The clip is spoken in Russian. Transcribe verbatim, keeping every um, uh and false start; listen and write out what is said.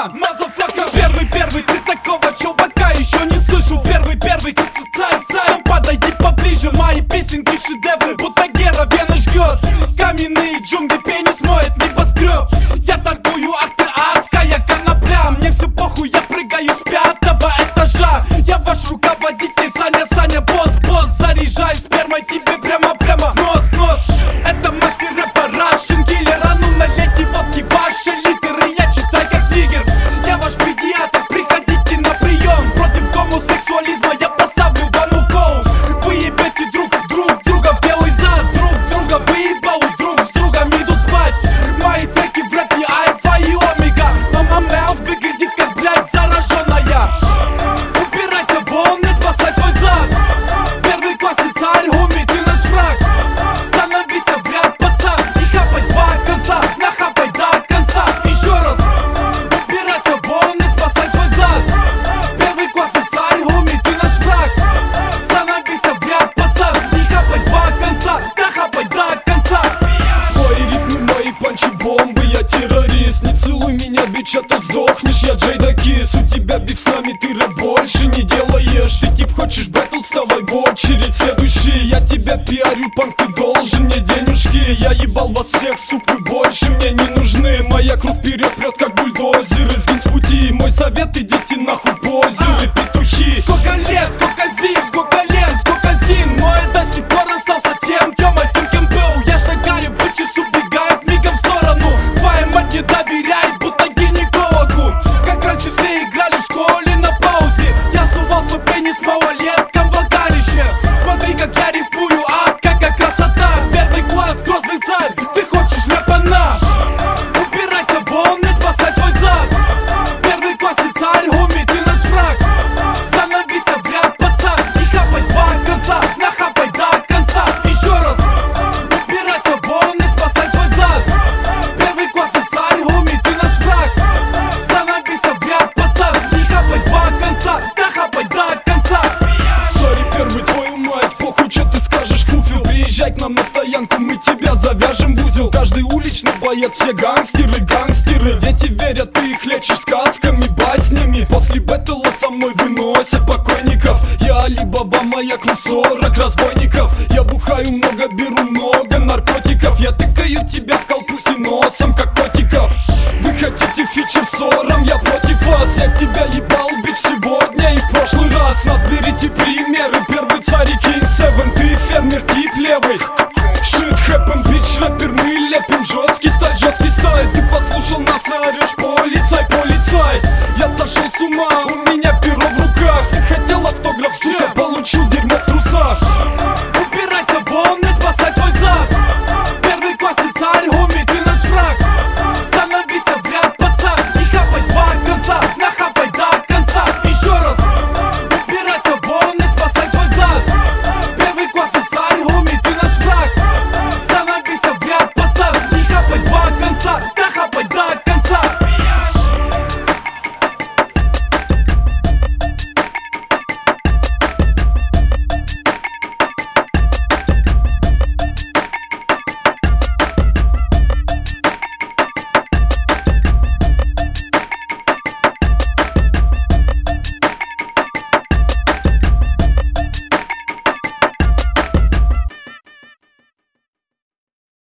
Ага, мазафака. Первый, первый, ты такого чувака еще не слышал. Первый, первый, цай-цай. Подойди поближе, мои песенки шедевры. Будто Гера вены жгет. Каменные джунгли, пенис моет небоскреб. Я торгую, ах ты адская конопля. Мне все похуй, я прыгаю с пятого этажа. Я ваш руководитель, Саня, Саня, босс, босс. Заряжаю спермой тебе прямо-прямо в нос, нос. Это мастер рэпа, Russian killer. А ну налейте водки, ваши литеры я читаю как нигер. Я ваш педиатр, приходите на прием. Против гомосексуализма я поставлю вам укол. Вы ебете друг друг друга в белый зад. Друг друга выебал, друг с другом идут спать. Мои треки в рэпе альфа и омега. Но моя mouth выглядит как, блядь, зараженная. Убирайся вон и спасай свой зад. Первый класс и царь, хуми, ты наш враг. Становись в ряд, пацан, и хапай два конца. Нахапай до конца, еще раз. Убирайся вон и спасай свой зад. Первый класс и царь, хуми, ты наш враг. Становись в ряд, пацан, и хапай два конца. Нахапай до конца. Мои рифмы, мои панчи, бомбы, я террорист. Не целуй меня, ведь а то сдохнешь, я Джейда Кис. У тебя биф с нами, ты рэп больше не делаешь. Ты тип хочешь бэтл, вставай в очередь. Следующий, я тебя пиарю, панк, ты должен мне денежки. Я ебал вас всех, суп, вы больше мне не нужны. Моя кровь вперед прет, как бульдозер. Сгинь с пути, мой совет, идите нахуй позеры, петухи. Сколько лет, сколько зим, сколько лет, сколько зим. Но я до сих пор остался тем, кем этим кем был. Я шагаю, по часу бегает мигом в сторону. Твоя мать не доверяет, будто гинекологу. Как раньше все играли в школе на паузе. Я сувал свой пенис малолеткам в влагалище. Смотри, как я рифмую, а какая красота. Первый класс, грозный царь, ты хочешь ляпана. Убирайся вон и спасай свой зад. Первый класс и царь, хуми, ты наш враг. Становись в ряд, пацан, и хапай два конца. Нахапай до конца, еще раз. Убирайся вон и спасай свой зад. Первый класс и царь, хуми, ты наш враг. Становись в ряд, пацан, и хапай два конца. Нахапай до конца. Сори, первый, твою мать, похуй, что ты скажешь, фуфел. Приезжай к нам на стоянку, мы тебя завяжем в узел. Каждый уличный боец, все гангстеры, гангстеры. Дети верят, ты их лечишь сказками, баснями. После бэтла со мной выносят покойников. Я Али-Баба, моя кровь сорок разбойников. Я бухаю много, беру много наркотиков. Я тыкаю тебя в колпусе носом, как котиков. Вы хотите фичи с ссором, я против вас. Я тебя ебал, бич, сегодня и в прошлый раз. Нас берите